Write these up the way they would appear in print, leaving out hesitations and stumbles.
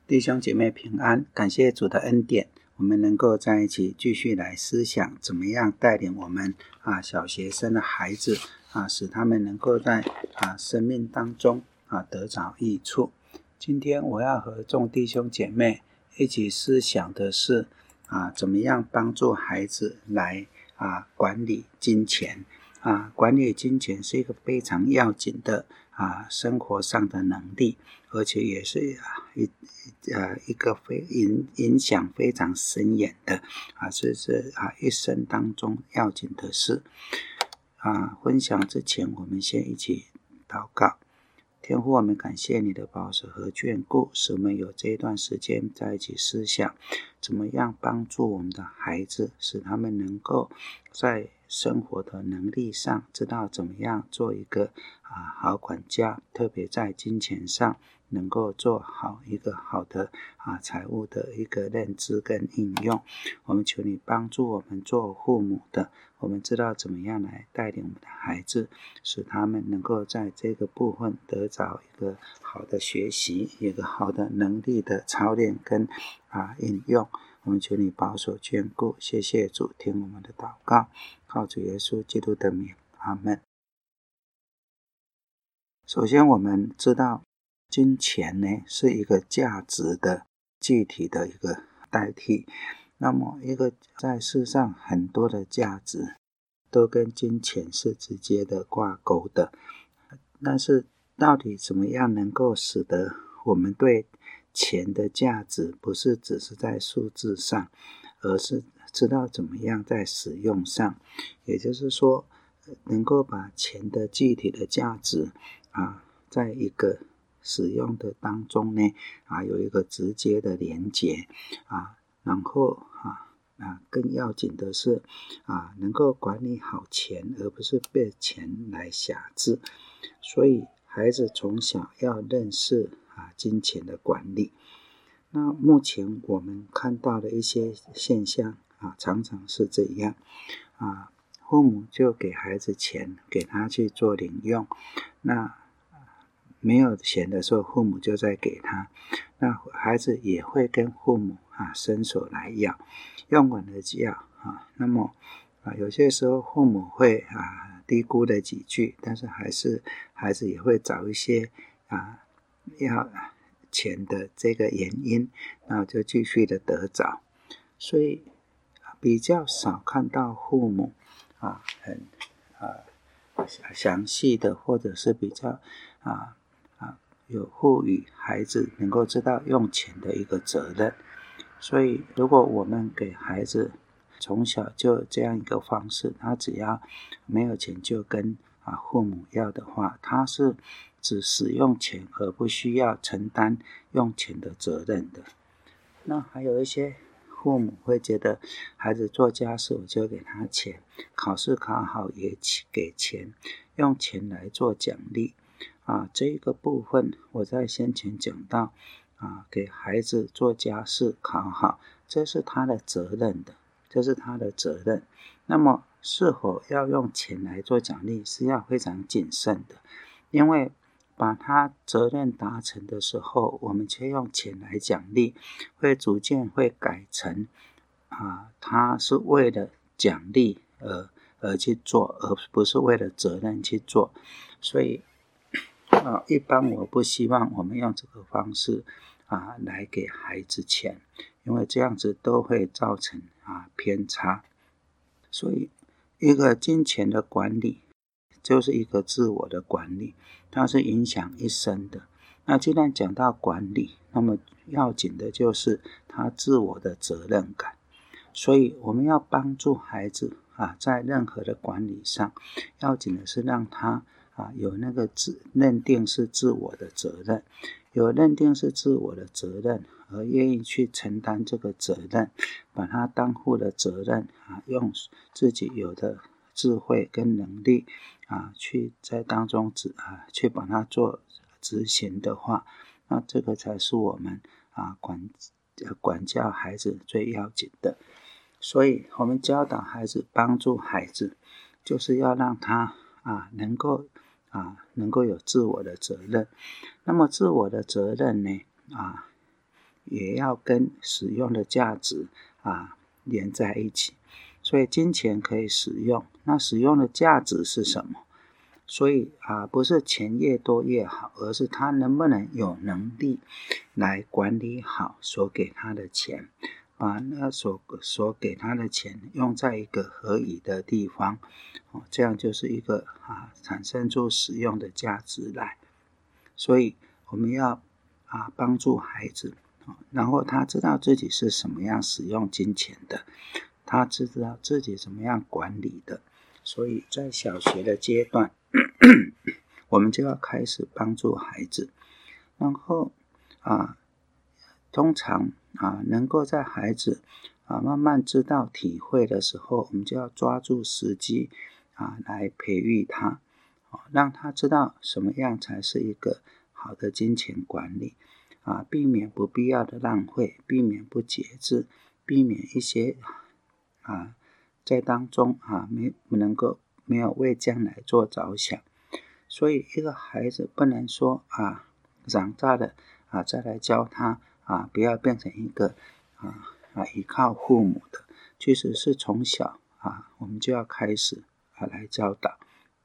弟兄姐妹平安，感谢主的恩典，我们能够在一起继续来思想怎么样带领我们小学生的孩子使他们能够在生命当中得着益处。今天我要和众弟兄姐妹一起思想的是怎么样帮助孩子来管理金钱。管理金钱是一个非常要紧的生活上的能力，而且也是一个影响非常深远的这是一生当中要紧的事。分享之前，我们先一起祷告。天父，我们感谢你的保守和眷顾，使我们有这一段时间在一起思想怎么样帮助我们的孩子，使他们能够在生活的能力上知道怎么样做一个好管家，特别在金钱上能够做好一个好的财务的一个认知跟应用。我们求你帮助我们做父母的，我们知道怎么样来带领我们的孩子，使他们能够在这个部分得着一个好的学习，一个好的能力的操练跟应用。我们求你保守眷顾，谢谢主，听我们的祷告，靠主耶稣基督的名，阿们。首先我们知道金钱呢是一个价值的具体的一个代替，那么一个在世上很多的价值都跟金钱是直接的挂钩的，但是到底怎么样能够使得我们对钱的价值不是只是在数字上，而是知道怎么样在使用上，也就是说能够把钱的具体的价值在一个使用的当中呢有一个直接的连结然后更要紧的是能够管理好钱，而不是被钱来辖制。所以孩子从小要认识金钱的管理。那目前我们看到的一些现象常常是这样父母就给孩子钱，给他去做零用，那没有钱的时候父母就在给他，那孩子也会跟父母伸手来要，用完了就要那么有些时候父母会低估了几句，但是还是孩子也会找一些要钱的这个原因，然后就继续的得着。所以比较少看到父母很详细的，或者是比较有赋予孩子能够知道用钱的一个责任。所以如果我们给孩子从小就这样一个方式，他只要没有钱就跟父母要的话，他是只使用钱而不需要承担用钱的责任的。那还有一些父母会觉得孩子做家事我就给他钱，考试考好也给钱，用钱来做奖励这一个部分我在先前讲到给孩子做家事考好，这是他的责任的，这是他的责任。那么是否要用钱来做奖励是要非常谨慎的，因为把他责任达成的时候，我们却用钱来奖励，会逐渐会改成他是为了奖励而去做，而不是为了责任去做。所以一般我不希望我们用这个方式来给孩子钱，因为这样子都会造成偏差。所以一个金钱的管理就是一个自我的管理，它是影响一生的。那既然讲到管理，那么要紧的就是他自我的责任感。所以我们要帮助孩子在任何的管理上，要紧的是让他有那个认定是自我的责任，有认定是自我的责任，而愿意去承担这个责任，把它当负的责任用自己有的智慧跟能力去在当中去把它做执行的话，那这个才是我们管教孩子最要紧的。所以我们教导孩子，帮助孩子，就是要让他能够有自我的责任。那么自我的责任呢也要跟使用的价值连在一起。所以金钱可以使用，那使用的价值是什么？所以不是钱越多越好，而是他能不能有能力来管理好所给他的钱，把那所给他的钱用在一个合宜的地方，这样就是一个产生出使用的价值来。所以我们要帮助孩子，然后他知道自己是什么样使用金钱的，他知道自己怎么样管理的。所以在小学的阶段我们就要开始帮助孩子，然后通常能够在孩子慢慢知道体会的时候，我们就要抓住时机来培育他，让他知道什么样才是一个好的金钱管理，避免不必要的浪费，避免不节制，避免一些在当中没有为将来做着想。所以一个孩子不能说长大了再来教他不要变成一个依靠父母的，其实是从小我们就要开始来教导。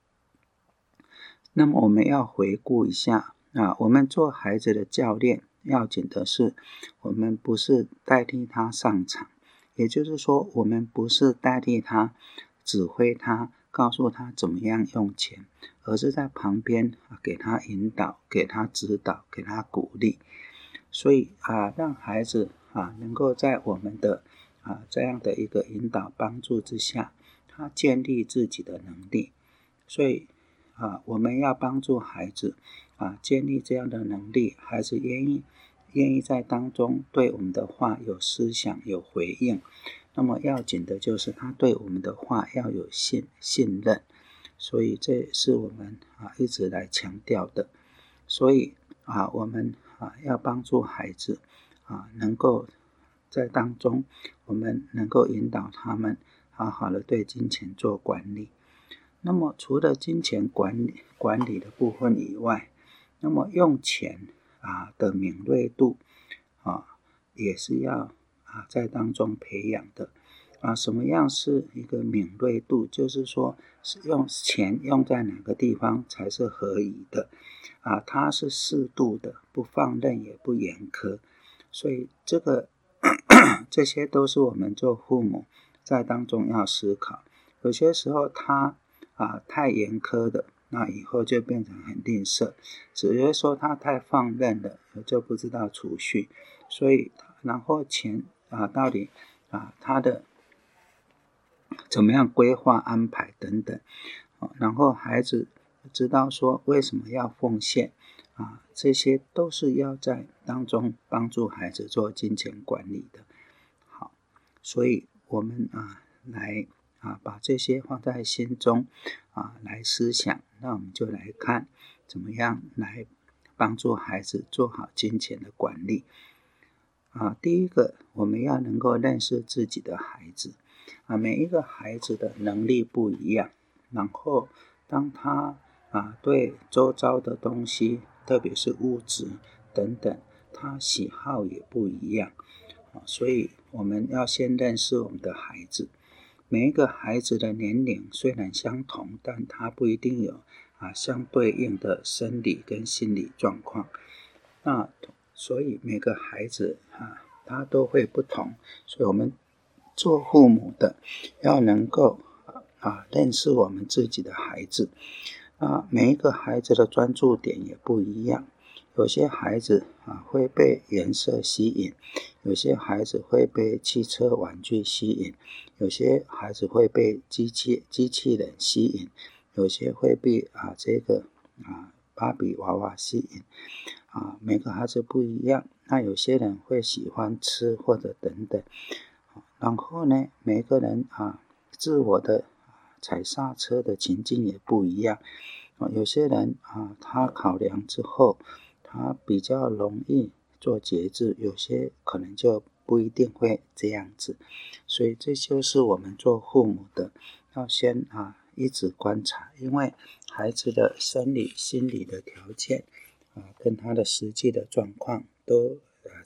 那么我们要回顾一下我们做孩子的教练，要紧的是我们不是代替他上场，也就是说我们不是代替他指挥他，告诉他怎么样用钱，而是在旁边给他引导，给他指导，给他鼓励。所以让孩子能够在我们的这样的一个引导帮助之下，他建立自己的能力。所以我们要帮助孩子建立这样的能力，孩子愿意在当中对我们的话有思想有回应。那么要紧的就是他对我们的话要有信任，所以这是我们一直来强调的。所以我们要帮助孩子能够在当中，我们能够引导他们好好的对金钱做管理。那么除了金钱管理的部分以外，那么用钱的敏锐度也是要在当中培养的。什么样是一个敏锐度？就是说用钱用在哪个地方才是合宜的它是适度的，不放任也不严苛。所以这些都是我们做父母在当中要思考。有些时候他太严苛的，那以后就变成很吝啬，只是说他太放任了，就不知道储蓄。所以然后钱到底他的怎么样规划安排等等，然后孩子知道说为什么要奉献这些都是要在当中帮助孩子做金钱管理的。好，所以我们来把这些放在心中来思想。那我们就来看怎么样来帮助孩子做好金钱的管理第一个，我们要能够认识自己的孩子每一个孩子的能力不一样，然后当他对周遭的东西，特别是物质等等，他喜好也不一样所以我们要先认识我们的孩子。每一个孩子的年龄虽然相同，但他不一定有相对应的生理跟心理状况。那所以每个孩子他都会不同，所以我们做父母的要能够认识我们自己的孩子每一个孩子的专注点也不一样。有些孩子会被颜色吸引，有些孩子会被汽车玩具吸引，有些孩子会被机器人吸引，有些会被这个芭比娃娃吸引每个孩子不一样。那有些人会喜欢吃或者等等然后呢，每个人自我的踩刹车的情境也不一样有些人他考量之后他比较容易做节制，有些可能就不一定会这样子。所以这就是我们做父母的要先一直观察，因为孩子的生理心理的条件跟他的实际的状况都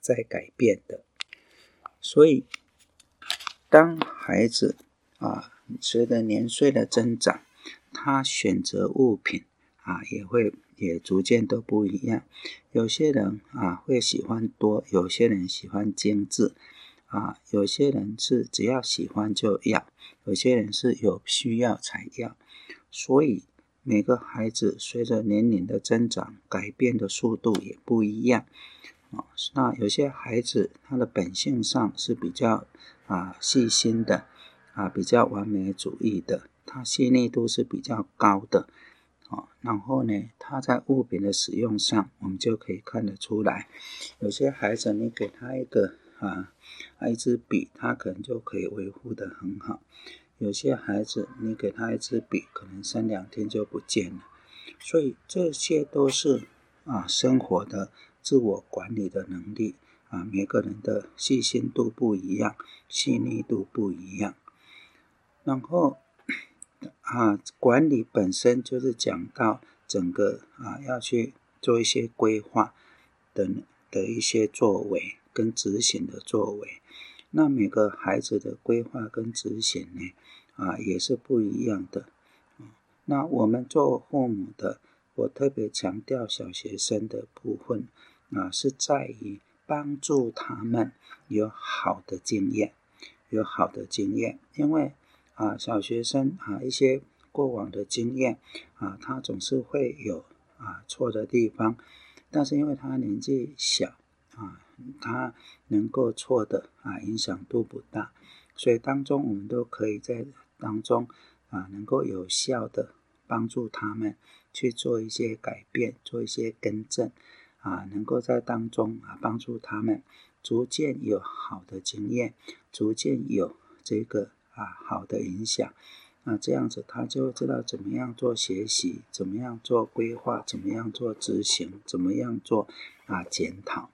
在改变的。所以当孩子随着年岁的增长，他选择物品也逐渐都不一样。有些人会喜欢多，有些人喜欢精致有些人是只要喜欢就要，有些人是有需要才要。所以每个孩子随着年龄的增长，改变的速度也不一样那有些孩子他的本性上是比较细心的比较完美主义的，他细腻度是比较高的然后呢，他在物品的使用上，我们就可以看得出来，有些孩子你给他一支笔，他可能就可以维护得很好；有些孩子你给他一支笔，可能3-2天就不见了。所以这些都是生活的自我管理的能力每个人的细心度不一样，细腻度不一样。然后管理本身就是讲到整个要去做一些规划的一些作为跟执行的作为。那每个孩子的规划跟执行呢也是不一样的那我们做父母的，我特别强调小学生的部分是在于帮助他们有好的经验，因为小学生一些过往的经验他总是会有错的地方，但是因为他年纪小他能够错的影响度不大，所以当中我们都可以在当中能够有效的帮助他们去做一些改变，做一些更正能够在当中帮助他们逐渐有好的经验，逐渐有这个好的影响这样子他就知道怎么样做学习，怎么样做规划，怎么样做执行，怎么样做检讨。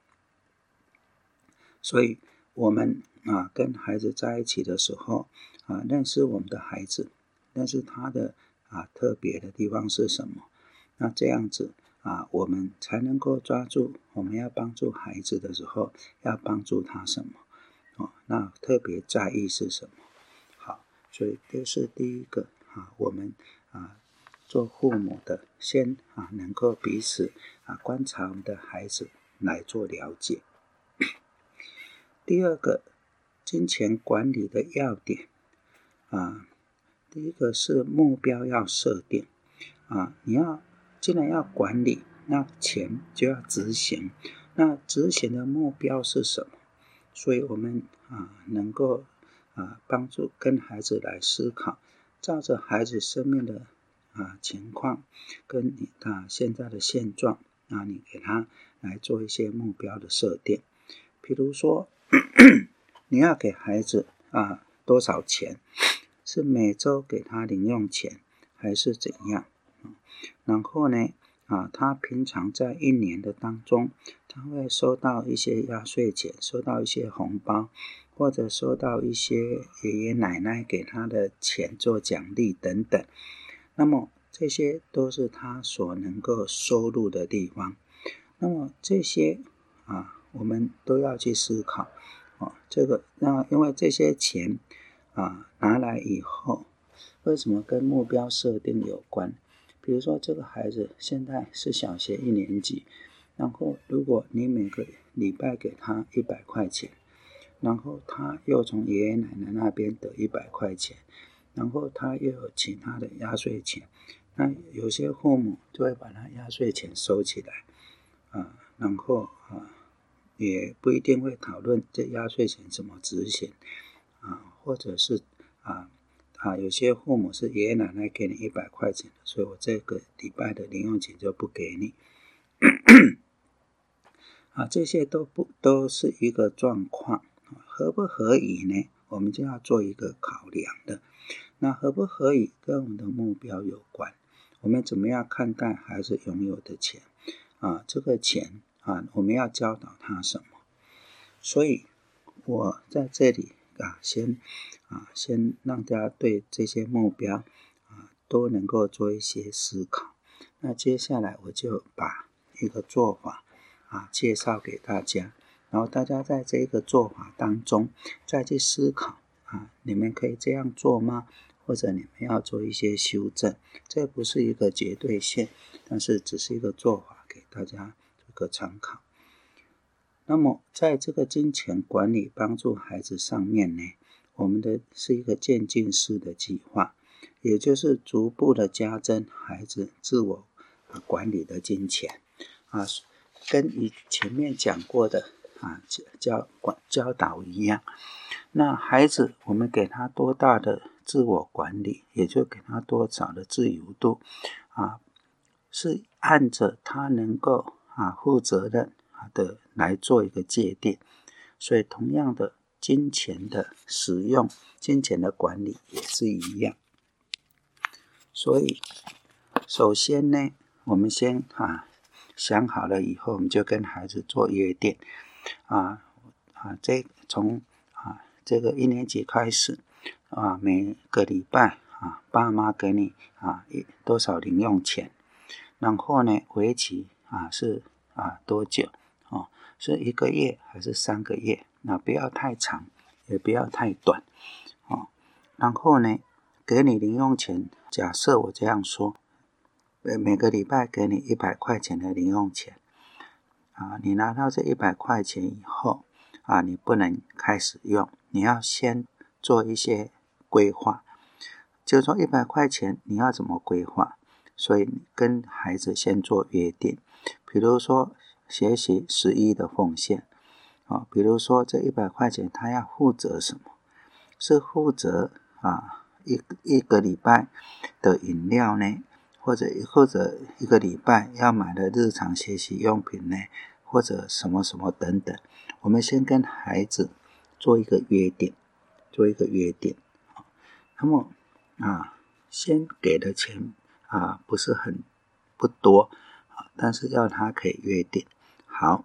所以我们跟孩子在一起的时候认识我们的孩子，认识他的特别的地方是什么，那这样子我们才能够抓住我们要帮助孩子的时候要帮助他什么那特别在意是什么。好，所以这是第一个我们做父母的先能够彼此观察我们的孩子来做了解。第二个，金钱管理的要点第一个是目标要设定你既然要管理，那钱就要执行，那执行的目标是什么？所以我们能够帮助跟孩子来思考，照着孩子生命的情况跟你现在的现状你给他来做一些目标的设定。比如说你要给孩子多少钱，是每周给他零用钱还是怎样然后呢他平常在1年的当中，他会收到一些压岁钱，收到一些红包，或者收到一些爷爷奶奶给他的钱做奖励等等，那么这些都是他所能够收入的地方。那么这些我们都要去思考因为这些钱拿来以后为什么跟目标设定有关。比如说这个孩子现在是小学1年级，然后如果你每个礼拜给他100块钱，然后他又从爷爷奶奶那边得100块钱，然后他又有其他的压岁钱，那有些父母就会把他压岁钱收起来然后也不一定会讨论这压岁钱怎么执行或者是有些父母是爷爷奶奶给你100块钱，所以我这个礼拜的零用钱就不给你这些都是一个状况合不合宜呢？我们就要做一个考量的。那合不合宜跟我们的目标有关，我们怎么样看待孩子拥有的钱这个钱我们要教导他什么？所以我在这里先让大家对这些目标都能够做一些思考。那接下来我就把一个做法介绍给大家。 然后大家在这个做法当中再去思考你们可以这样做吗？或者你们要做一些修正，这不是一个绝对线，但是只是一个做法给大家做个参考。那么在这个金钱管理帮助孩子上面呢，我们的是一个渐进式的计划，也就是逐步的加增孩子自我管理的金钱跟前面讲过的教导一样。那孩子我们给他多大的自我管理，也就给他多少的自由度是按着他能够负责任的来做一个界定。所以同样的金钱的使用，金钱的管理也是一样。所以首先呢，我们先想好了以后，我们就跟孩子做约定从这个1年级开始每个礼拜爸妈给你多少零用钱，然后呢为期是多久是1个月还是3个月，那不要太长也不要太短然后呢给你零用钱，假设我这样说，每个礼拜给你100块钱的零用钱你拿到这100块钱以后你不能开始用，你要先做一些规划，就是说100块钱你要怎么规划。所以跟孩子先做约定，比如说学习11的奉献比如说这100块钱他要负责什么，是负责一个礼拜的饮料呢，或者一个礼拜要买的日常学习用品呢，或者什么什么等等。我们先跟孩子做一个约定，那么先给的钱不多但是要他可以约定好。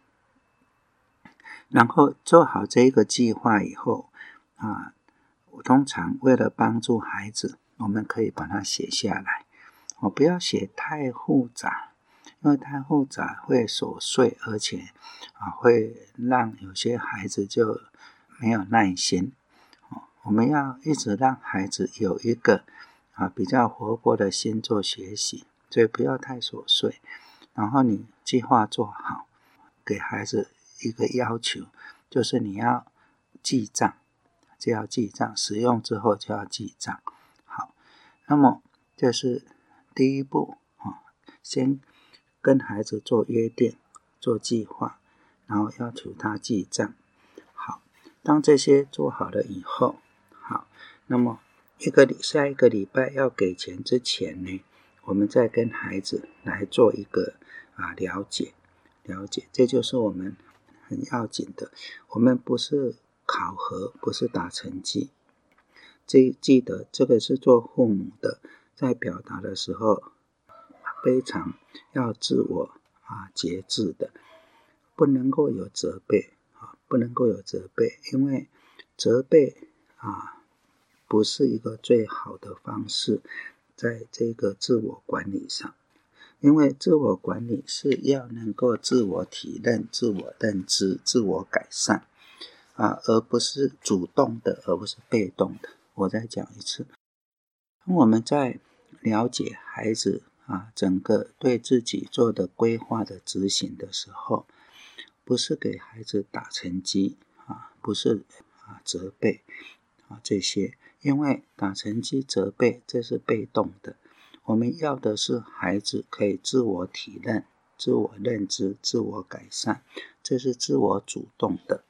然后做好这一个计划以后通常为了帮助孩子，我们可以把它写下来不要写太复杂，因为太复杂会琐碎，而且会让有些孩子就没有耐心我们要一直让孩子有一个比较活泼的心做学习，所以不要太琐碎。然后你计划做好，给孩子一个要求，就是你要记账，就要记账，使用之后就要记账。好，那么这是第一步先跟孩子做约定，做计划，然后要求他记账。好，当这些做好了以后，那么下一个礼拜要给钱之前呢，我们再跟孩子来做一个了解，这就是我们很要紧的。我们不是考核，不是打成绩。记得这个是做父母的，在表达的时候非常要自我节制的，不能够有责备因为责备不是一个最好的方式，在这个自我管理上。因为自我管理是要能够自我体认、自我认知、自我改善而不是主动的，而不是被动的。我再讲一次，我们在了解孩子整个对自己做的规划的执行的时候，不是给孩子打成绩不是责备这些，因为打成绩责备这是被动的。我们要的是孩子可以自我体认、自我认知、自我改善，这是自我主动的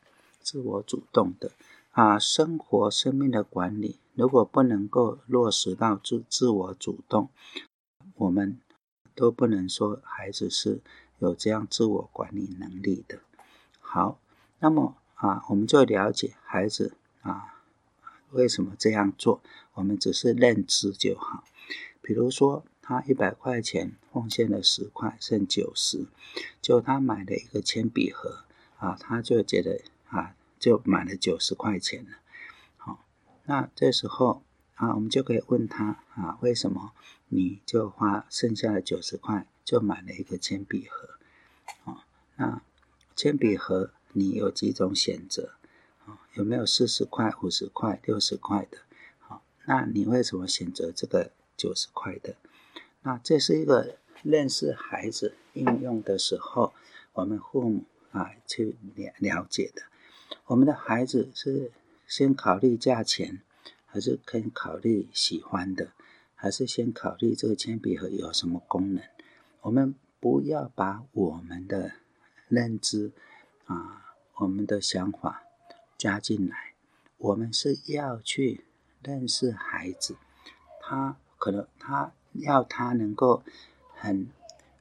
生命的管理如果不能够落实到自我主动，我们都不能说孩子是有这样自我管理能力的。好，那么我们就了解孩子为什么这样做，我们只是认知就好。比如说他100块钱奉献了10块，剩90，就他买了一个铅笔盒他就觉得就买了90块钱了。好，那这时候我们就可以问他为什么你就花剩下的90块就买了一个铅笔盒那铅笔盒你有几种选择，有没有40块、50块、60块的？那你为什么选择这个90块的？那这是一个认识孩子应用的时候，我们父母去了解的。我们的孩子是先考虑价钱，还是可以考虑喜欢的，还是先考虑这个铅笔盒有什么功能？我们不要把我们的认知我们的想法加进来，我们是要去认识孩子，他能够很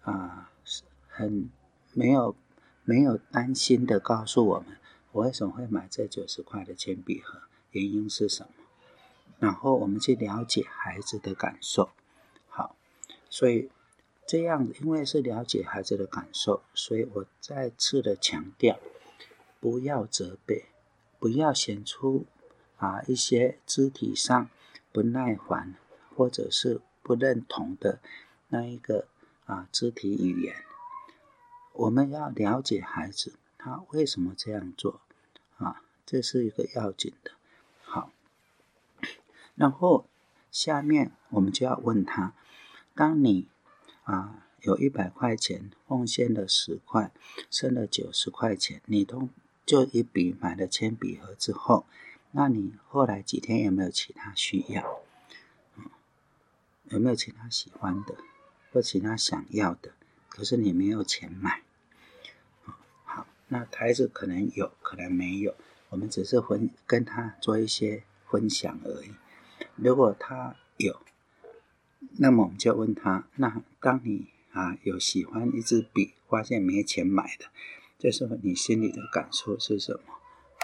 没有担心的告诉我们，我为什么会买这90块的铅笔盒，原因是什么？然后我们去了解孩子的感受。好，所以这样，因为是了解孩子的感受，所以我再次的强调，不要责备，不要显出一些肢体上不耐烦或者是不认同的那一个肢体语言。我们要了解孩子他为什么这样做这是一个要紧的。好，然后下面我们就要问他，当你有100块钱奉献了10块，剩了90块钱，你就一笔买了铅笔盒之后，那你后来几天有没有其他需要？有没有其他喜欢的或其他想要的，可是你没有钱买？好，那孩子可能有可能没有，我们只是跟他做一些分享而已。如果他有，那么我们就问他，那当你有喜欢一支笔，发现没钱买的，这时候你心里的感受是什么？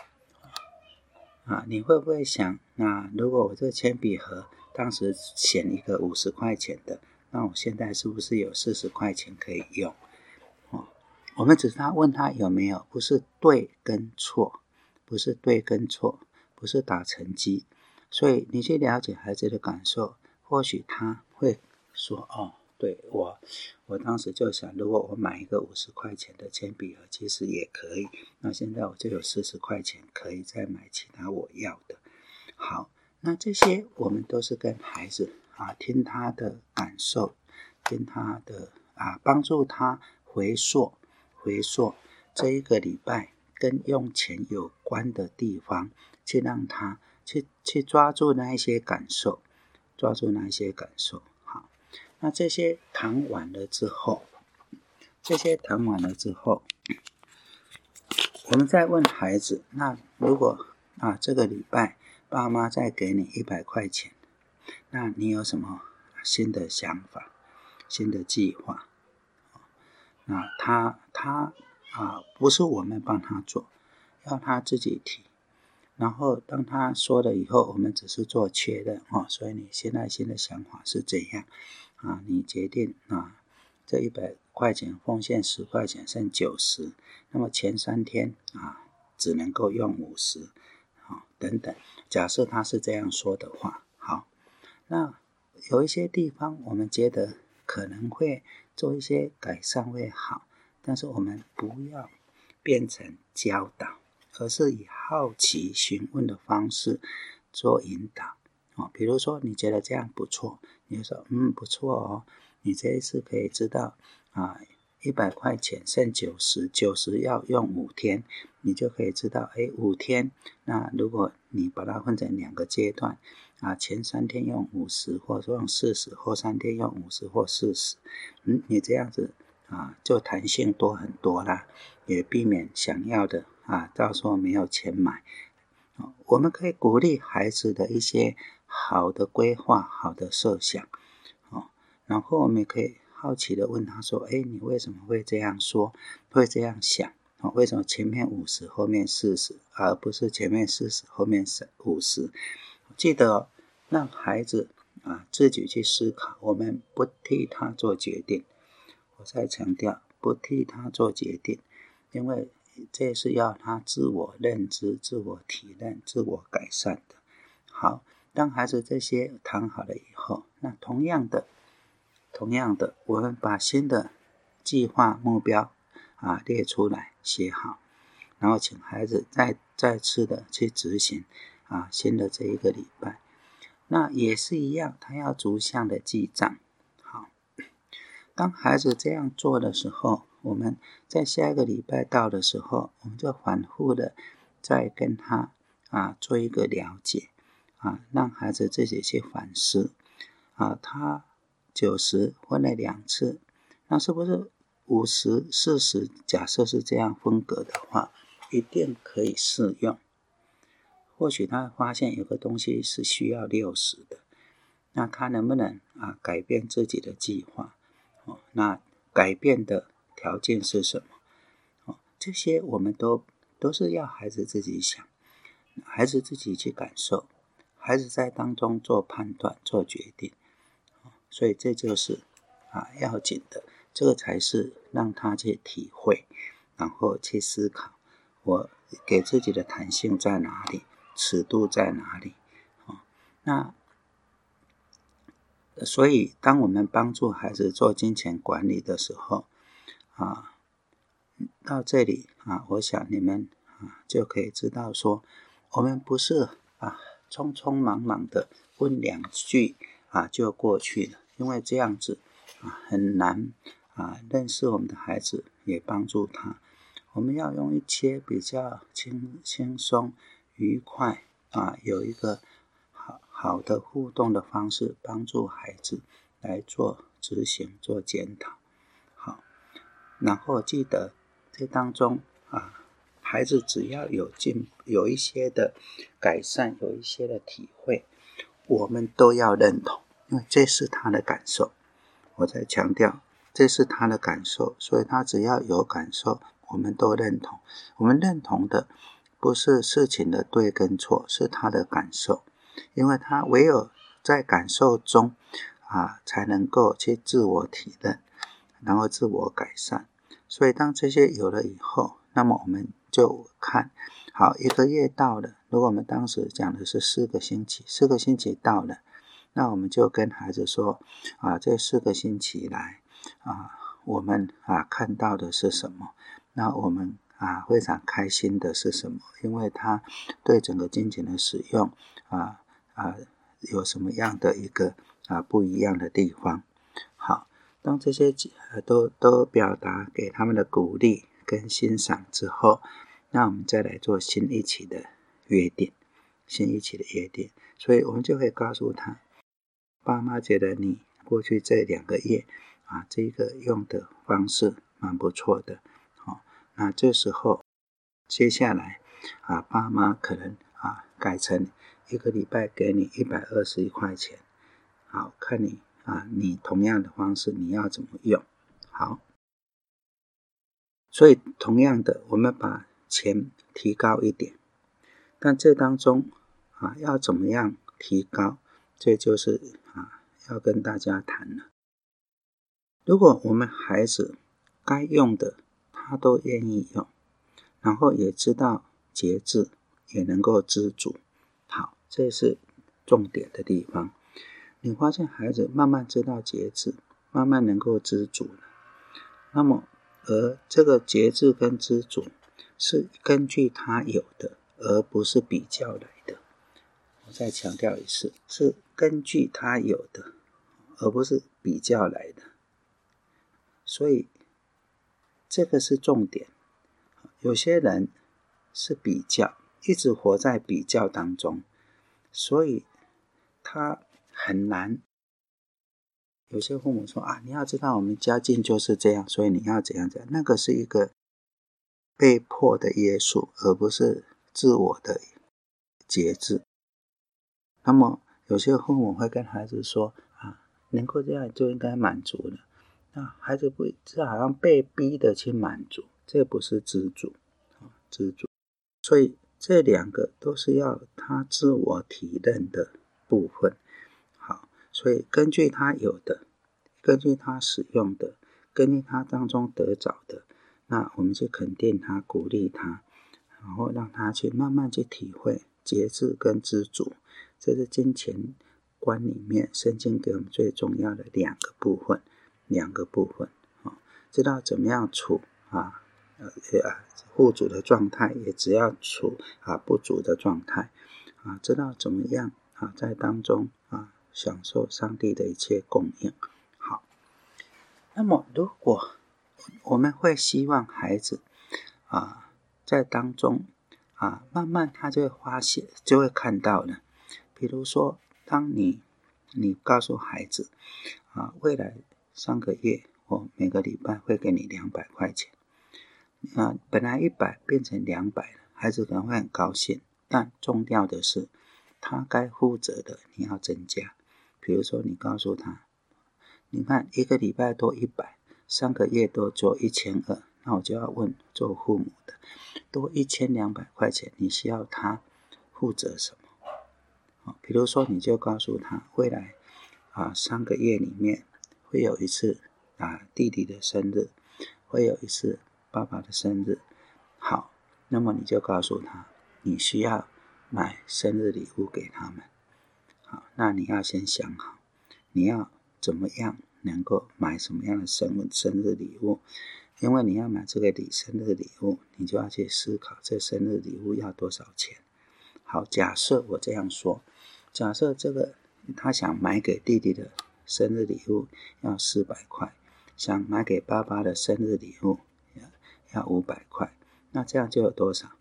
你会不会想，如果我这铅笔盒当时选一个50块钱的，那我现在是不是有40块钱可以用？我们只是问他有没有，不是对跟错，不是对跟错，不是打成绩。所以你去了解孩子的感受，或许他会说，对，我当时就想，如果我买一个50块钱的铅笔盒，其实也可以。那现在我就有40块钱，可以再买其他我要的。好，那这些我们都是跟孩子听他的感受，听他的帮助他回溯这一个礼拜跟用钱有关的地方，去让他去抓住那一些感受，好，那这些谈完了之后，我们再问孩子，那如果这个礼拜爸妈再给你100块钱，那你有什么新的想法、新的计划？他不是我们帮他做，要他自己提。然后当他说了以后，我们只是做确认所以你现在新的想法是怎样你决定这100块钱奉献10块钱剩90，那么前3天只能够用50等等。假设他是这样说的话，好，那有一些地方我们觉得可能会做一些改善会好，但是我们不要变成教导，而是以好奇询问的方式做引导比如说你觉得这样不错，你就说不错你这一次可以知道100块钱剩90要用5天，你就可以知道5天，那如果你把它分成2个阶段前3天用50或者用40，后3天用50或40，你这样子就弹性多很多啦，也避免想要的到时候没有钱买我们可以鼓励孩子的一些好的规划、好的设想然后我们也可以好奇的问他说，你为什么会这样说，会这样想为什么前面50后面40，而不是前面40后面50？记得让孩子自己去思考，我们不替他做决定。我再强调，不替他做决定，因为这是要他自我认知、自我体认、自我改善的。好，当孩子这些谈好了以后，那同样的，我们把新的计划目标列出来写好， 然后请孩子再次的去执行新的这一个礼拜。那也是一样，他要逐项的记账。好，当孩子这样做的时候，我们在下一个礼拜到的时候，我们就反复的再跟他做一个了解让孩子自己去反思他90分了2次，那是不是50、40，假设是这样风格的话，一定可以适用。或许他发现有个东西是需要60的，那他能不能改变自己的计划？那改变的条件是什么？这些我们都是要孩子自己想，孩子自己去感受，孩子在当中做判断、做决定。所以这就是要紧的，这个才是让他去体会，然后去思考，我给自己的弹性在哪里，尺度在哪里。那所以当我们帮助孩子做金钱管理的时候到这里我想你们就可以知道说，我们不是匆匆忙忙的问2句就过去了，因为这样子很难认识我们的孩子，也帮助他。我们要用一些比较轻松、愉快有一个好的互动的方式，帮助孩子来做执行、做检讨。好，然后记得这当中孩子只要有一些的改善，有一些的体会，我们都要认同，因为这是他的感受。我在强调，这是他的感受，所以他只要有感受，我们都认同。我们认同的不是事情的对跟错，是他的感受，因为他唯有在感受中才能够去自我体认，然后自我改善。所以当这些有了以后，那么我们就看好1个月到了，如果我们当时讲的是4个星期，4个星期到了，那我们就跟孩子说这4个星期来我们看到的是什么，那我们非常开心的是什么，因为他对整个金钱的使用有什么样的一个不一样的地方。好，当这些都表达给他们的鼓励跟欣赏之后，那我们再来做新一期的约定。所以我们就会告诉他，爸妈觉得你过去这2个月这个用的方式蛮不错的。那这时候接下来爸妈可能改成1个礼拜给你121块钱，好，看你同样的方式你要怎么用。好，所以同样的，我们把钱提高一点，但这当中要怎么样提高，这就是要跟大家谈了。如果我们孩子该用的他都愿意用，然后也知道节制，也能够知足，好，这是重点的地方。你发现孩子慢慢知道节制，慢慢能够知足了，那么而这个节制跟知足是根据他有的，而不是比较来的。我再强调一次，是根据他有的，而不是比较来的。所以这个是重点。有些人是比较，一直活在比较当中，所以他很难。有些父母说你要知道我们家境就是这样，所以你要怎样怎样，那个是一个被迫的约束，而不是自我的节制。那么有些父母会跟孩子说能够这样就应该满足了，那孩子不是好像被逼的去满足，这不是知足。所以这2个都是要他自我体认的部分。好，所以根据他有的，根据他使用的，根据他当中得着的，那我们去肯定他，鼓励他，然后让他去慢慢去体会节制跟知足。这是金钱观里面圣经给我们最重要的2个部分。知道怎么样处富足的状态，也只要处不足的状态知道怎么样在当中享受上帝的一切供应。好，那么如果我们会希望孩子在当中慢慢他就会发现，就会看到了。比如说，当你告诉孩子未来3个月我每个礼拜会给你200块钱，本来100变成200了，孩子可能会很高兴，但重要的是他该负责的你要增加。比如说你告诉他，你看1个礼拜多100，3个月多做1200，那我就要问做父母的，多1200块钱你需要他负责什么？比如说你就告诉他，未来3个月里面会有一次弟弟的生日，会有一次爸爸的生日。好，那么你就告诉他，你需要买生日礼物给他们。好，那你要先想好，你要怎么样能够买什么样的生日礼物，因为你要买这个生日礼物，你就要去思考这生日礼物要多少钱。好，假设我这样说，假设这个他想买给弟弟的生日礼物要400块，想买给爸爸的生日礼物要500块，那这样就有多少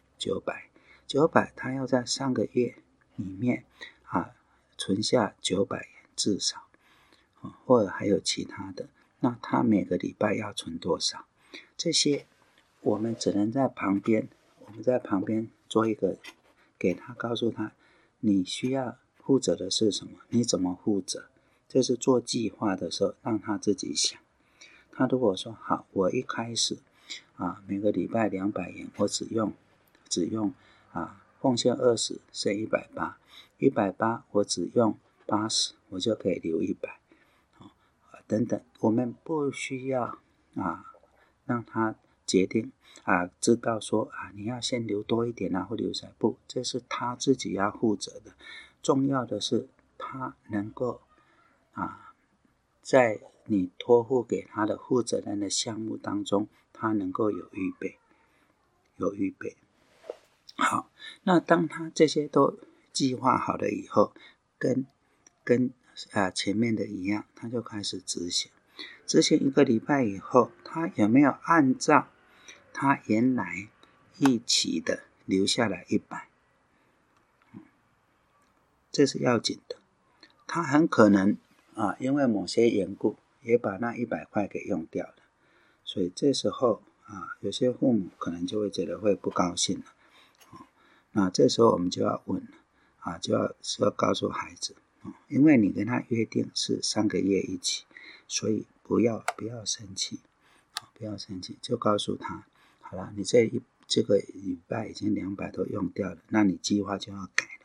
？900，他要在3个月里面存下900元至少，或者还有其他的，那他每个礼拜要存多少？这些我们只能在旁边做一个给他，告诉他你需要负责的是什么，你怎么负责，这是做计划的时候让他自己想。他如果说好，我一开始每个礼拜200元，我只用奉献20剩180，180我只用80，我就可以留100等等。我们不需要让他决定知道说你要先留多一点或留少，不，这是他自己要负责的。重要的是他能够在你托付给他的负责任的项目当中，他能够有预备。好，那当他这些都计划好了以后，跟前面的一样，他就开始执行1个礼拜以后，他有没有按照他原来预期的留下来100？这是要紧的。他很可能因为某些缘故也把那100块给用掉了，所以这时候有些父母可能就会觉得会不高兴了。那这时候我们就要问了就要告诉孩子因为你跟他约定是3个月一起，所以不要生气不要生气，就告诉他，好了，你这个礼拜已经200都用掉了，那你计划就要改了。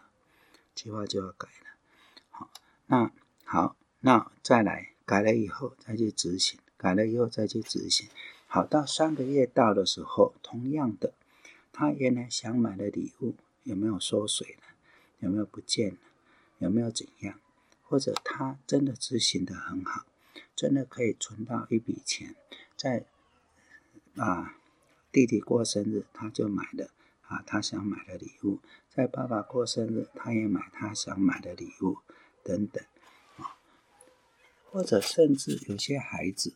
好，那再来改了以后再去执行，好，到3个月到的时候，同样的，他原来想买的礼物有没有缩水了，有没有不见了，有没有怎样，或者他真的执行得很好，真的可以存到一笔钱，在弟弟过生日他就买了他想买的礼物，在爸爸过生日他也买他想买的礼物等等或者甚至有些孩子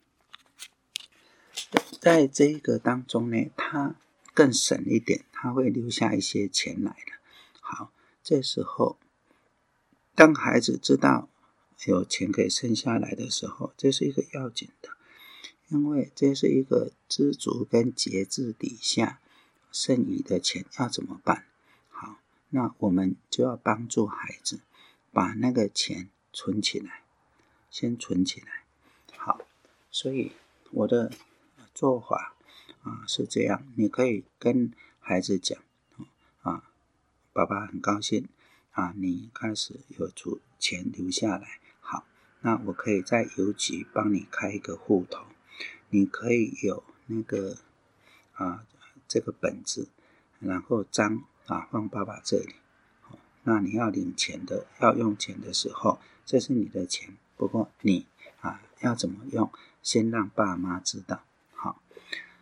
在这一个当中呢，他更省一点，他会留下一些钱来了。好，这时候当孩子知道有钱可以剩下来的时候，这是一个要紧的，因为这是一个知足跟节制底下剩余的钱要怎么办？好，那我们就要帮助孩子把那个钱存起来，先存起来。好，所以我的做法是这样，你可以跟孩子讲爸爸很高兴你开始有钱留下来，好，那我可以在邮局帮你开一个户头，你可以有那个这个本子，然后章放爸爸这里，那你要领钱的，要用钱的时候，这是你的钱，不过你要怎么用，先让爸妈知道。好，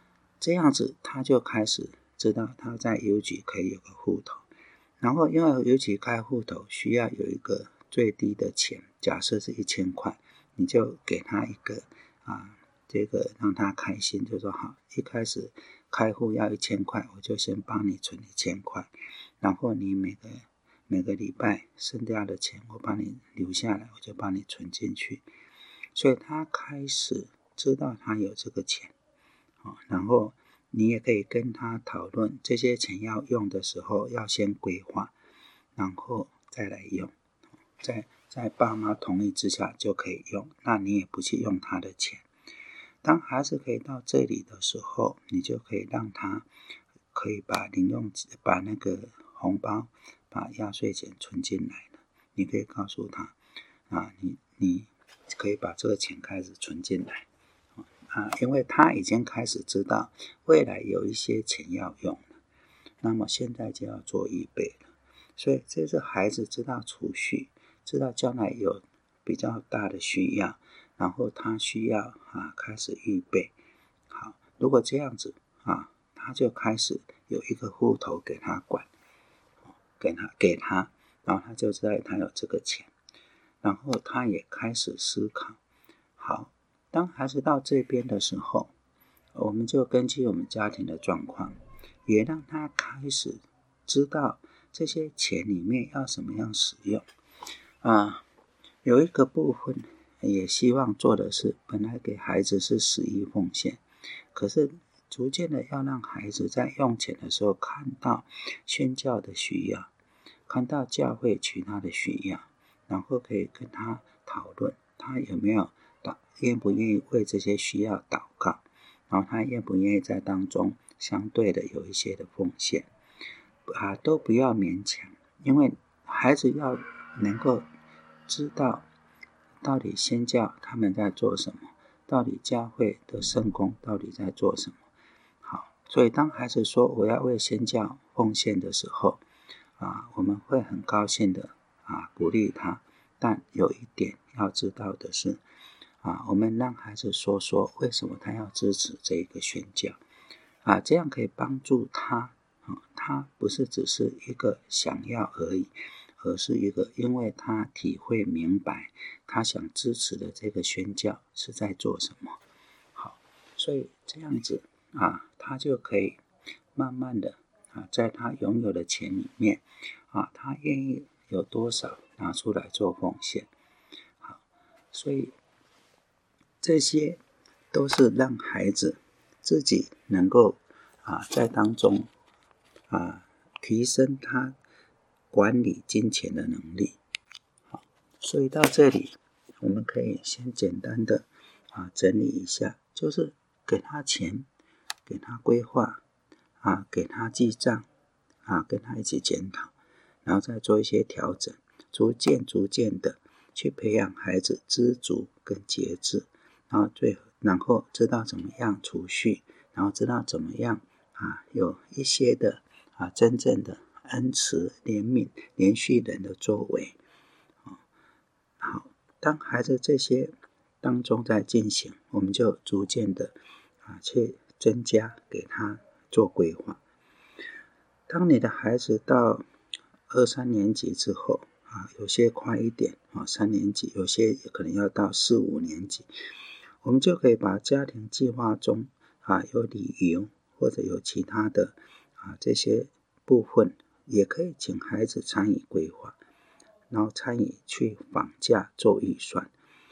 这样子他就开始知道他在邮局可以有个户头，然后因为邮局开户头需要有一个最低的钱，假设是1000块，你就给他一个这个让他开心，就说好，一开始开户要1000块，我就先帮你存1000块，然后你每个礼拜剩掉的钱我帮你留下来，我就帮你存进去。所以他开始知道他有这个钱，然后你也可以跟他讨论这些钱要用的时候要先规划，然后再来用，在爸妈同意之下就可以用，那你也不去用他的钱。当孩子可以到这里的时候，你就可以让他可以把那个红包把压岁钱存进来了。你可以告诉他你可以把这个钱开始存进来因为他已经开始知道未来有一些钱要用了，那么现在就要做预备了。所以这是孩子知道储蓄，知道将来有比较大的需要，然后他需要开始预备好。如果这样子他就开始有一个户头给他管，给他，然后他就知道他有这个钱，然后他也开始思考。好，当孩子到这边的时候，我们就根据我们家庭的状况，也让他开始知道这些钱里面要怎么样使用有一个部分也希望做的是，本来给孩子是10亿奉献，可是逐渐的要让孩子在用钱的时候看到宣教的需要，看到教会其他的需要，然后可以跟他讨论他有没有愿不愿意为这些需要祷告，然后他愿不愿意在当中相对的有一些的奉献都不要勉强，因为孩子要能够知道到底宣教他们在做什么，到底教会的圣工到底在做什么。好，所以当孩子说我要为宣教奉献的时候我们会很高兴的鼓励他，但有一点要知道的是我们让孩子说为什么他要支持这个宣教这样可以帮助他他不是只是一个想要而已，而是一个因为他体会明白他想支持的这个宣教是在做什么。好，所以这样子他就可以慢慢的在他拥有的钱里面他愿意有多少拿出来做奉献。好，所以这些都是让孩子自己能够在当中提升他管理金钱的能力。好，所以到这里我们可以先简单的整理一下，就是给他钱，给他规划给他记账跟他一起检讨，然后再做一些调整，逐渐的去培养孩子知足跟节制，然后知道怎么样储蓄，然后知道怎么样有一些的真正的恩慈怜悯连续人的作为好，当孩子这些当中在进行，我们就逐渐的去增加给他做规划。当你的孩子到2、3年级之后有些快一点3年级，有些可能要到4、5年级，我们就可以把家庭计划中有旅游或者有其他的这些部分，也可以请孩子参与规划，然后参与去绑架做预算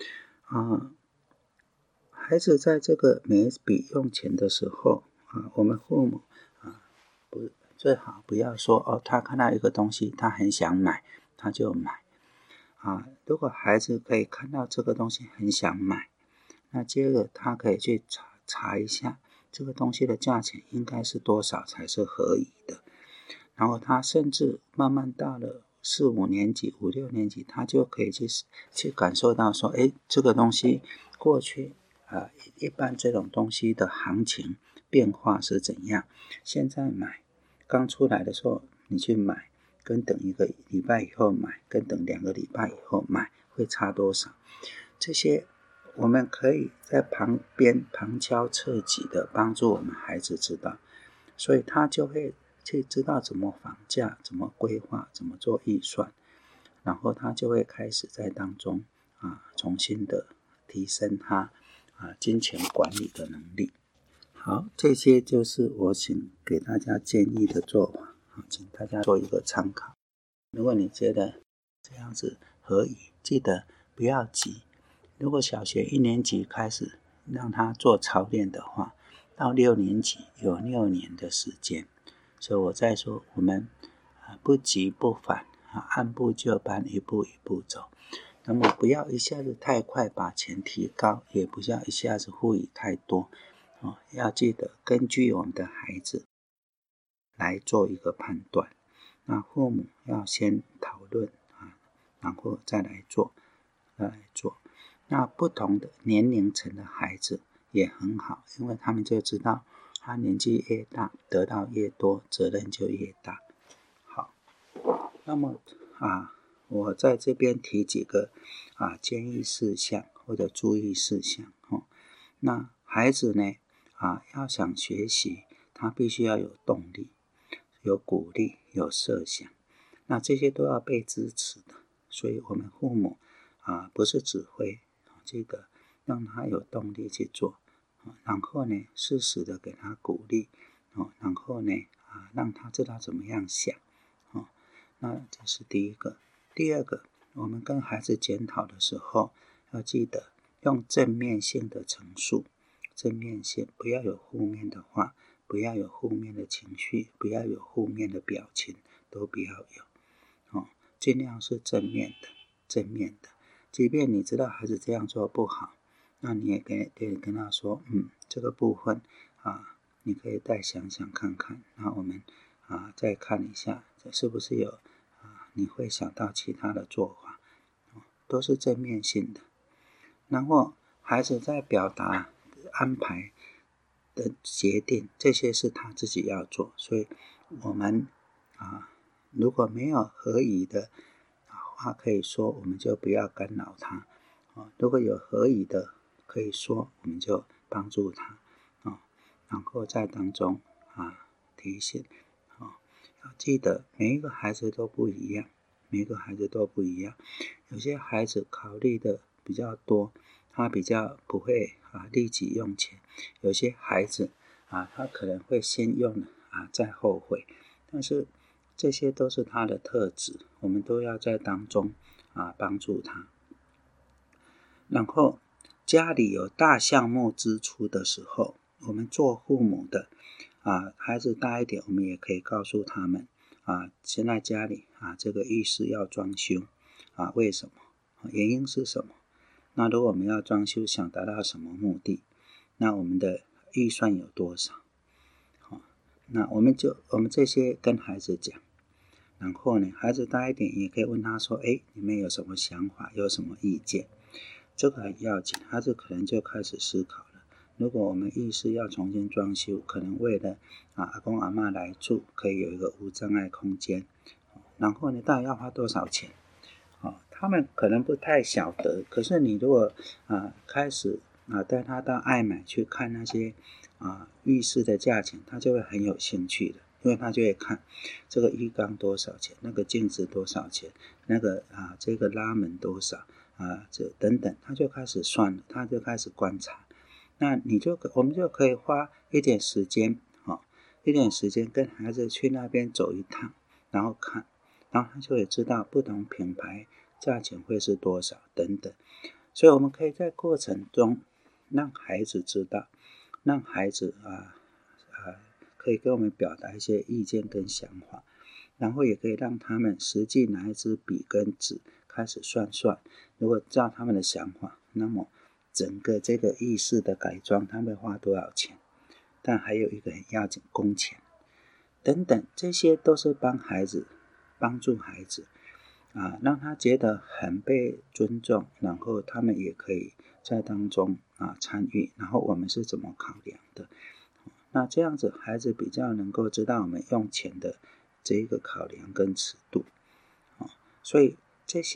孩子在这个每一笔用钱的时候我们父母最好不要说他看到一个东西他很想买他就买如果孩子可以看到这个东西很想买，那接着他可以去查一下这个东西的价钱应该是多少才是合理的，然后他甚至慢慢到了4、5年级、5、6年级，他就可以去感受到说这个东西过去一般这种东西的行情变化是怎样，现在买刚出来的时候你去买跟等1个礼拜以后买跟等2个礼拜以后买会差多少，这些我们可以在旁边旁敲侧击的帮助我们孩子知道，所以他就会去知道怎么房价，怎么规划，怎么做预算，然后他就会开始在当中重新的提升他金钱管理的能力。好，这些就是我想给大家建议的做法，请大家做一个参考。如果你觉得这样子可以，记得不要急。如果小学1年级开始让他做操练的话，到6年级有6年的时间。所以我在说，我们不急不缓，按部就班，一步一步走。那么不要一下子太快把钱提高，也不要一下子赋予太多。要记得根据我们的孩子来做一个判断。那父母要先讨论然后再来做。那不同的年龄层的孩子也很好，因为他们就知道他年纪越大，得到越多，责任就越大。好，那么我在这边提几个建议事项或者注意事项。那孩子呢要想学习，他必须要有动力，有鼓励，有设想，那这些都要被支持的。所以我们父母不是指挥，记得让他有动力去做，然后呢适时的给他鼓励，然后呢让他知道怎么样想。那这是第一个。第二个，我们跟孩子检讨的时候，要记得用正面性的陈述，正面性，不要有负面的话，不要有负面的情绪，不要有负面的表情，都不要有。尽量是正面的。即便你知道孩子这样做不好，那你也可以跟他说，这个部分你可以再想想看看，那我们再看一下，这是不是有你会想到其他的做法，都是正面性的。然后孩子在表达安排的决定，这些是他自己要做，所以我们如果没有合宜的话可以说，我们就不要干扰他。如果有合宜的可以说，我们就帮助他。然后在当中提醒，要记得每一个孩子都不一样，有些孩子考虑的比较多，他比较不会立即用钱，有些孩子他可能会先用了再后悔，但是这些都是他的特质，我们都要在当中帮助他。然后家里有大项目支出的时候，我们做父母的孩子大一点，我们也可以告诉他们现在家里这个浴室要装修为什么？原因是什么？那如果我们要装修，想达到什么目的？那我们的预算有多少？那我们这些跟孩子讲，然后呢，孩子大一点也可以问他说，你们有什么想法，有什么意见？这个很要紧，孩子可能就开始思考了。如果我们浴室要重新装修，可能为了阿公阿嬷来住，可以有一个无障碍空间，然后呢，大概要花多少钱？他们可能不太晓得，可是你如果开始带他到爱买去看那些浴室的价钱，他就会很有兴趣的，因为他就会看这个浴缸多少钱，那个镜子多少钱，那个这个拉门多少这等等，他就开始算了，他就开始观察。那我们就可以花一点时间跟孩子去那边走一趟，然后看，然后他就会知道不同品牌价钱会是多少等等。所以我们可以在过程中让孩子知道，让孩子可以跟我们表达一些意见跟想法，然后也可以让他们实际拿一支笔跟纸开始算，如果照他们的想法，那么整个这个浴室的改装他们会花多少钱？但还有一个很要紧，工钱等等，这些都是帮助孩子让他觉得很被尊重，然后他们也可以在当中参与，然后我们是怎么考量的。那这样子孩子比较能够知道我们用钱的这一个考量跟尺度。所以这些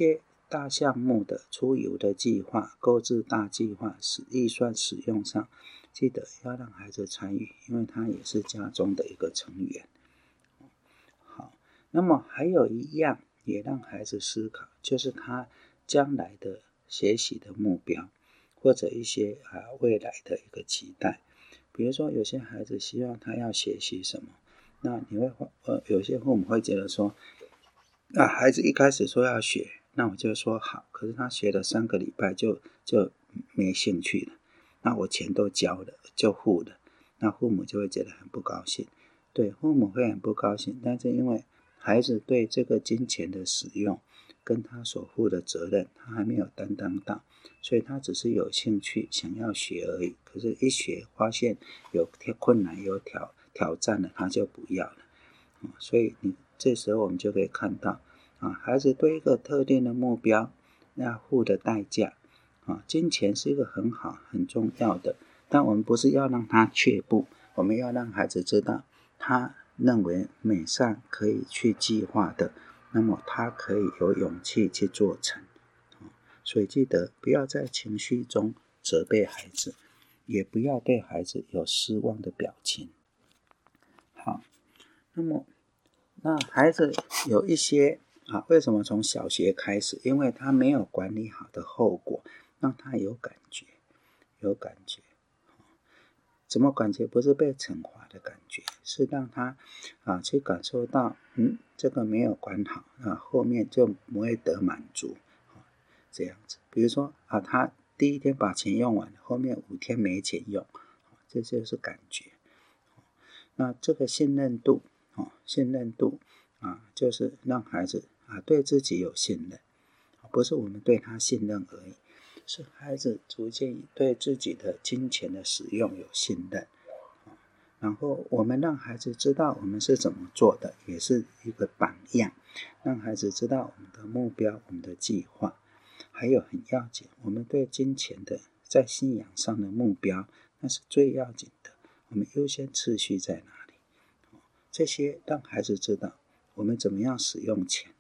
大项目的出游的计划、购置大计划、预算使用上，记得要让孩子参与，因为他也是家中的一个成员。好，那么还有一样也让孩子思考，就是他将来的学习的目标，或者一些未来的一个期待。比如说有些孩子希望他要学习什么，那你会有些父母会觉得说，孩子一开始说要学，那我就说好，可是他学了3个礼拜就没兴趣了，那我钱都交了，就付了，那父母就会觉得很不高兴。对，父母会很不高兴，但是因为孩子对这个金钱的使用跟他所负的责任，他还没有担当到，所以他只是有兴趣想要学而已，可是一学发现有困难有挑战了，他就不要了。所以这时候我们就可以看到孩子对一个特定的目标要付的代价金钱是一个很好很重要的，但我们不是要让他却步，我们要让孩子知道他认为美善可以去计划的，那么他可以有勇气去做成。所以记得不要在情绪中责备孩子，也不要对孩子有失望的表情。好，那孩子有一些为什么从小学开始？因为他没有管理好的后果，让他有感觉。怎么感觉？不是被惩罚的感觉，是让他去感受到这个没有管好后面就不会得满足这样子。比如说他第一天把钱用完，后面5天没钱用，这就是感觉。那这个信任度就是让孩子对自己有信任，不是我们对他信任而已，是孩子逐渐对自己的金钱的使用有信任。然后我们让孩子知道我们是怎么做的，也是一个榜样，让孩子知道我们的目标、我们的计划。还有很要紧，我们对金钱的在信仰上的目标，那是最要紧的，我们优先次序在哪里？这些让孩子知道我们怎么样使用钱，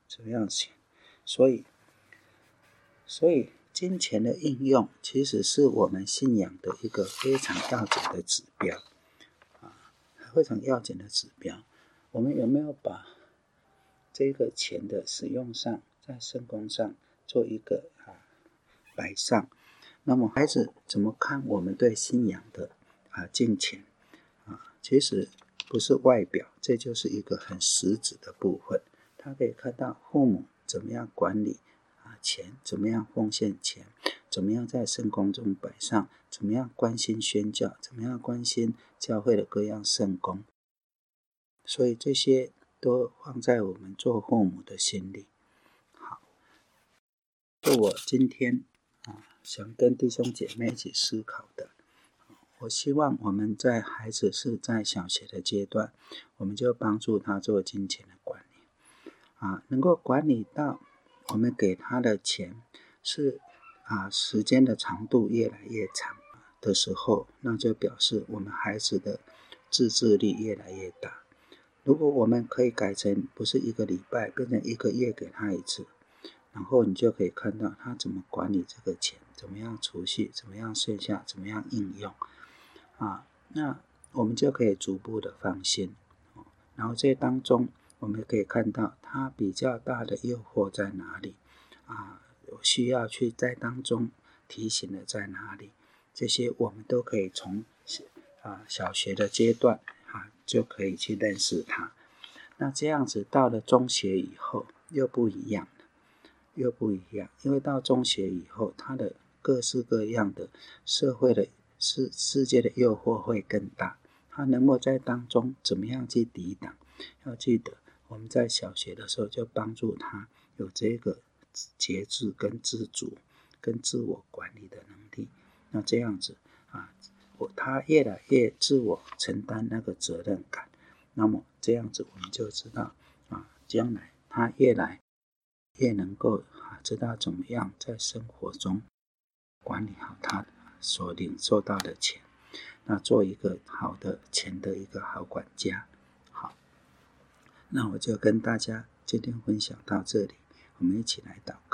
所以金钱的应用其实是我们信仰的一个非常要紧的指标非常要紧的指标。我们有没有把这个钱的使用上，在圣工上做一个摆上？那么孩子怎么看我们对信仰的金钱其实不是外表，这就是一个很实质的部分。他可以看到父母怎么样管理钱，怎么样奉献钱，怎么样在圣工中摆上，怎么样关心宣教，怎么样关心教会的各样圣工。所以这些都放在我们做父母的心里。好，这我今天想跟弟兄姐妹一起思考的。我希望我们在孩子是在小学的阶段，我们就帮助他做金钱的管理能够管理到我们给他的钱是时间的长度越来越长的时候，那就表示我们孩子的自制力越来越大。如果我们可以改成不是1个礼拜，变成1个月给他一次，然后你就可以看到他怎么管理这个钱，怎么样储蓄，怎么样剩下，怎么样应用那我们就可以逐步的放心然后这当中我们可以看到他比较大的诱惑在哪里需要去在当中提醒的在哪里，这些我们都可以从小学的阶段就可以去认识他。那这样子到了中学以后又不一样，因为到中学以后，他的各式各样的社会的世界的诱惑会更大，他能够在当中怎么样去抵挡？要记得我们在小学的时候就帮助他有这个节制跟自主跟自我管理的能力，那这样子他越来越自我承担那个责任感，那么这样子我们就知道将来他越来越能够知道怎么样在生活中管理好他所领受到的钱，那做一个好的钱的一个好管家。好，那我就跟大家今天分享到这里，我们一起来祷告。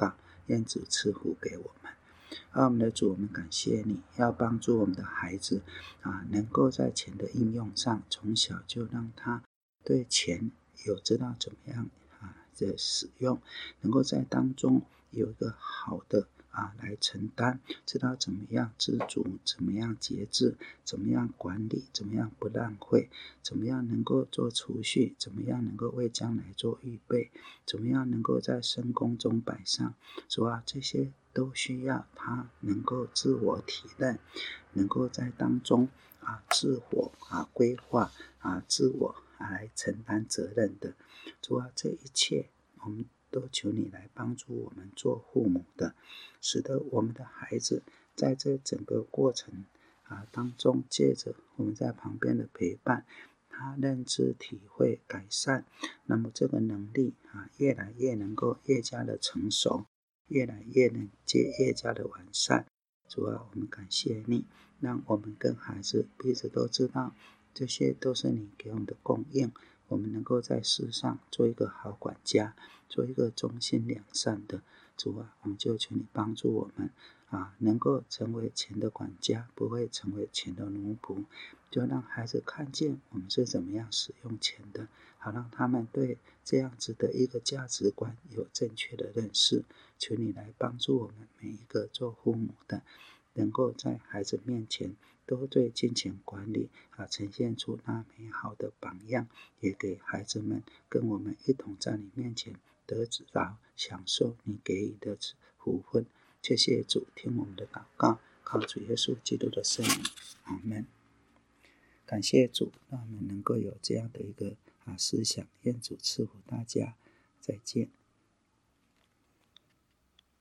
愿主赐福给我们。我们的主，我们感谢你，要帮助我们的孩子能够在钱的应用上，从小就让他对钱有知道怎么样的使用，能够在当中有一个好的来承担，知道怎么样知足，怎么样节制，怎么样管理，怎么样不浪费，怎么样能够做储蓄，怎么样能够为将来做预备，怎么样能够在圣工中摆上。主这些都需要他能够自我体认，能够在当中自我规划自我来承担责任的。主这一切我们都求你来帮助我们做父母的，使得我们的孩子在这整个过程当中，借着我们在旁边的陪伴，他认知体会改善，那么这个能力越来越能够越加的成熟，越来越能越加的完善。主我们感谢你，让我们跟孩子彼此都知道，这些都是你给我们的供应，我们能够在世上做一个好管家，做一个忠心良善的。主我们就求你帮助我们能够成为钱的管家，不会成为钱的奴仆，就让孩子看见我们是怎么样使用钱的，好让他们对这样子的一个价值观有正确的认识。求你来帮助我们每一个做父母的，能够在孩子面前都对金钱管理呈现出那美好的榜样，也给孩子们跟我们一同在你面前得到享受你给予的福分。谢谢主，听我们的祷告，靠主耶稣基督的圣名，阿们。感谢主，让我们能够有这样的一个思想，愿主赐福大家，再见。